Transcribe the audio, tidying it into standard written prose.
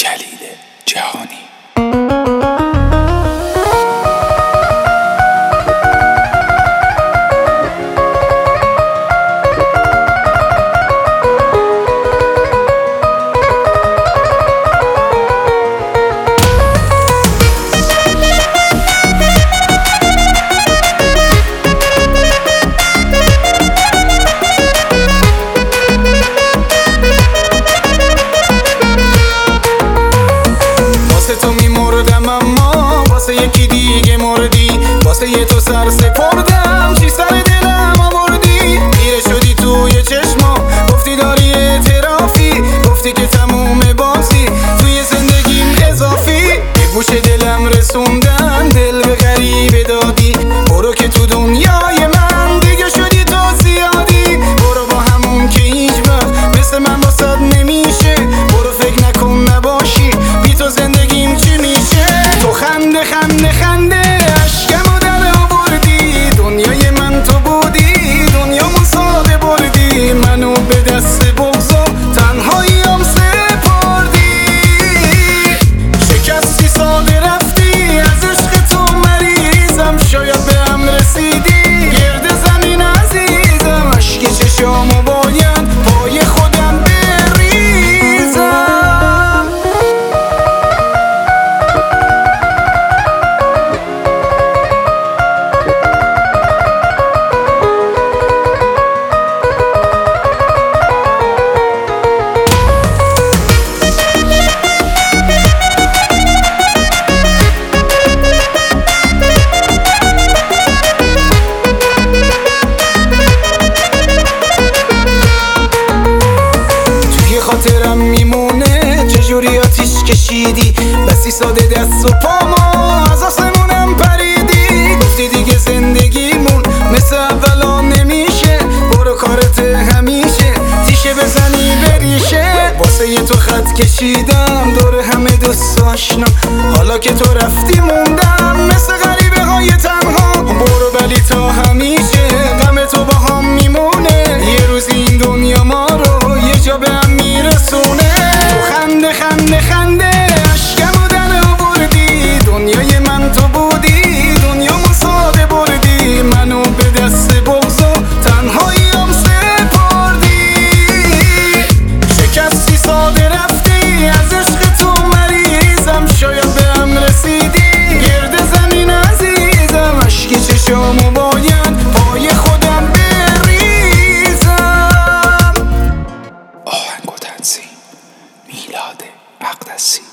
کلید جهانی. یکی دیگه مردی، واسه یه تو سر سپردم، چی سر دلم آوردی؟ دیره شدی توی چشما، گفتی داری اعترافی، گفتی که تموم بازی توی زندگیم اضافی. یه گوش دلم رسوندن، دل به غریبه دادی، برو که تو دنیای من دیگه شدی تو زیادی. برو با همون که هیچ وقت مثل من واسد نمیشه، برو فکر نکن نباشی بی تو زندگیم چی میشه. تو خنده خنده خنده اشکمو در آوردی، دنیای من تو بودی، دنیامو ساده بردی، منو به دست بغض و تنهاییم سپردی. شکستی ساده رفتی، از عشق تو مریضم، شاید به هم رسیدی، گرد زمین عزیزم، اشک چشامو باید پای خودم بریزم. خاطرم میمونه چجوری آتیش کشیدی، بسی ساده دست و پامو از آسمونم پریدی. گفتی دیگه زندگیمون مثل اولا نمیشه، برو کارت همیشه تیشه بزنی بریشه. واسه یه تو خط کشیدم دور همه دوست آشنا، حالا که تو رفتی موندم مثل غریبه های تنها. برو ولی تا همیشه غم تو با هم میمونه، یه روز این دنیا ما رو یه جا به هم میرسونه. تو خنده خنده خنده اشکمو در آوردی، دنیای من تو بودی، دنیامو ساده بردی، منو به دست بغض و تنهاییم سپردی. شکستی ساده رفتی، از عشق تو مریضم، شاید به هم رسیدی، گرد زمین عزیزم، اشک چشامو باید پای خودم بریزم. آهنگ و تنظیم میلاد اقدسی.